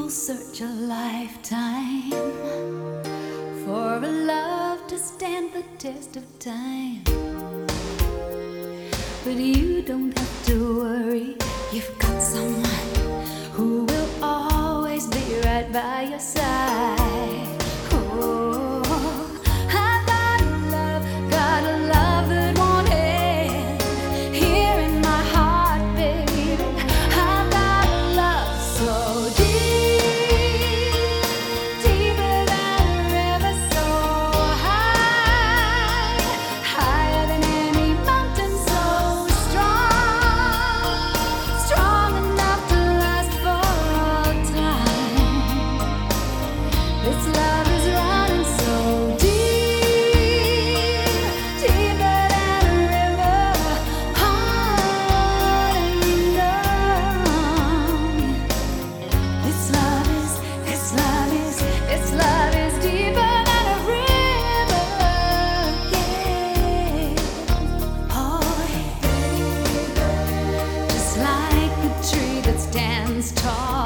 People search a lifetime for a love to stand the test of time. But you don't have to worry, you've got someone who will always be right by your side. Oh, I've got a love that won't end. Here in my heart, baby, I've got a love so deep, deeper than a river, so high, higher than any mountain, so strong, strong enough to last for all time. This love is running so deep, deeper than a river, on and on. This love is deeper than a river, yeah. Oh, yeah. Just like the tree that stands tall